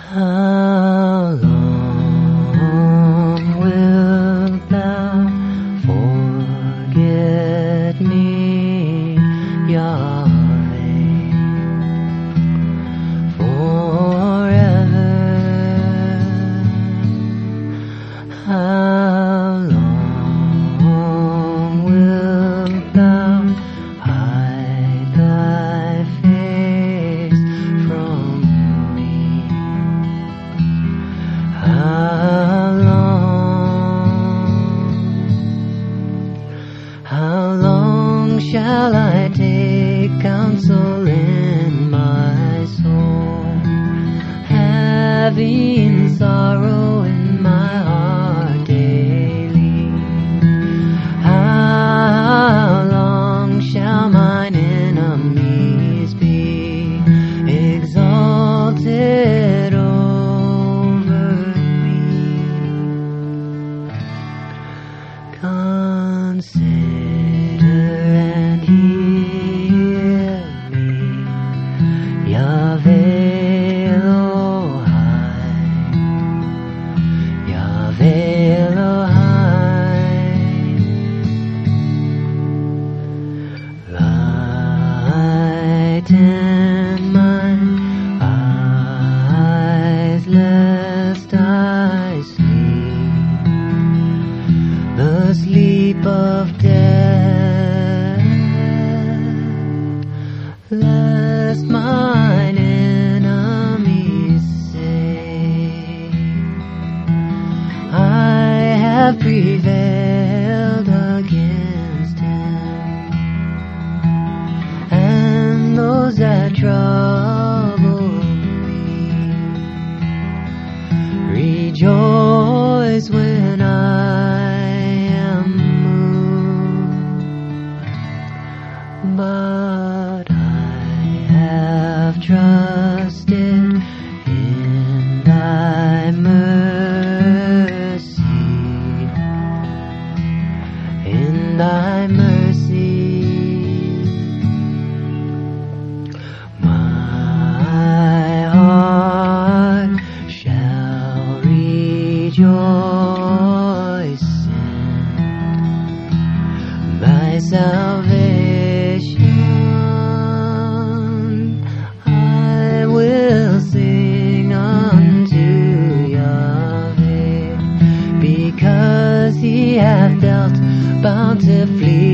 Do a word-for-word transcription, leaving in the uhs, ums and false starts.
How long wilt thou forget me, Yahweh? Forever. How long wilt thou hide thy face from me? How long, how long shall I take counsel in my soul, having sorrow in my heart daily? How long shall mine enemies be exalted over me? Consider and hear me, Yahweh Elohai, Yahweh Elohai. Lighten mine eyes lest I sleep the sleep of death, lest mine enemies say, I have prevailed against him, and those that trouble me rejoice when I am moved. But I have trusted in thy mercy, in thy mercy. My heart shall rejoice in thy salvation. I will sing unto Yahweh, because he hath dealt bountifully